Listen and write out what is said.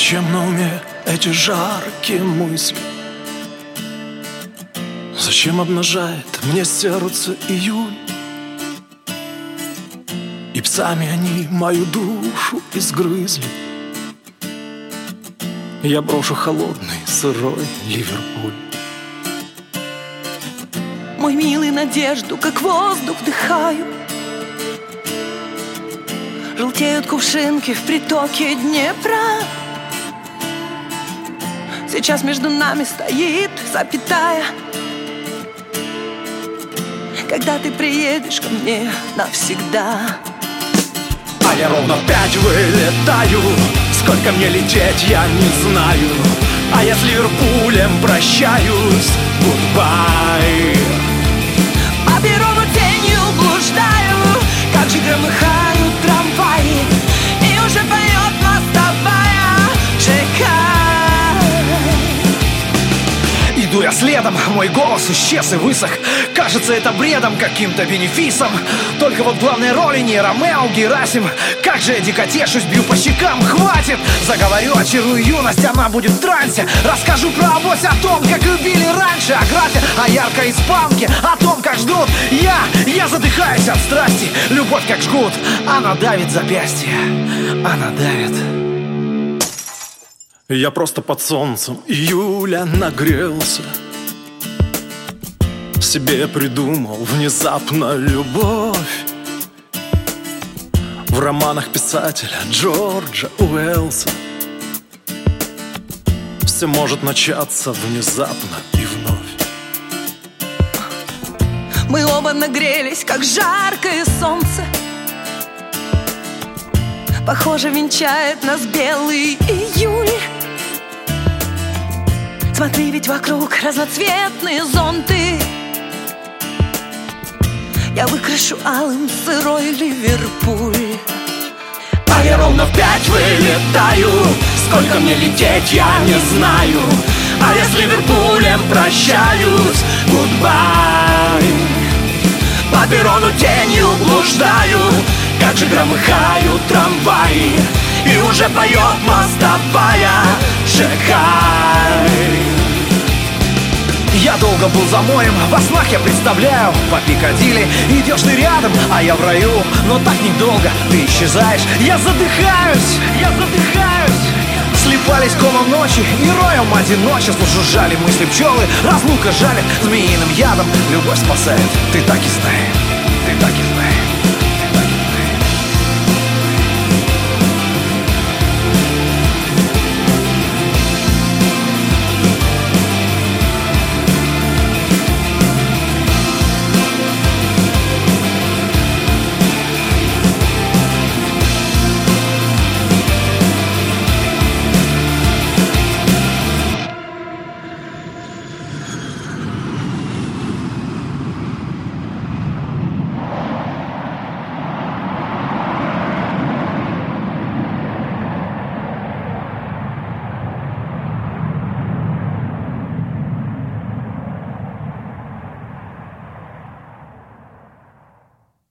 Зачем на уме эти жаркие мысли? Зачем обнажает мне сердце июль? И псами они мою душу изгрызли. Я брошу холодный, сырой Ливерпуль. Мой милый, надежду, как воздух вдыхаю. Желтеют кувшинки в притоке Днепра. Сейчас между нами стоит запятая. Когда ты приедешь ко мне навсегда. А я ровно в 5 вылетаю. Сколько мне лететь, я не знаю. А я с Ливерпулем прощаюсь. Goodbye. По перрону тенью блуждаю. Как же громыхают трамваи. И уже поет мостовая. Чекай. Иду я следом, мой голос исчез и высох. Кажется, это бредом, каким-то бенефисом. Только вот главной роли не Ромео Герасим. Как же я дико тешусь, бью по щекам, хватит. Заговорю, очарую юность, она будет в трансе. Расскажу про авось, о том, как любили раньше. О графе, о яркой испанке, о том, как ждут. Я задыхаюсь от страсти. Любовь как жгут, она давит запястье. Она давит. Я просто под солнцем июля нагрелся. Себе я придумал внезапно любовь. В романах писателя Джорджа Уэллса все может начаться внезапно и вновь. Мы оба нагрелись, как жаркое солнце. Похоже, венчает нас белый июль. Смотри, ведь вокруг разноцветные зонты. Я выкрашу алым сырой Ливерпуль. А я ровно в 5 вылетаю. Сколько мне лететь, я не знаю. А я с Ливерпулем прощаюсь. Goodbye. По перрону тенью блуждаю. Как же громыхают трамваи. И уже поет мостовая. Чекай. Я долго был за морем, во снах я представляю. По Пикадилли идешь ты рядом, а я в раю. Но так недолго, ты исчезаешь. Я задыхаюсь. Слипались комом ночи и роем одиночество. Жужжали мысли пчелы, разлука жалит змеиным ядом. Любовь спасает, ты так и знай.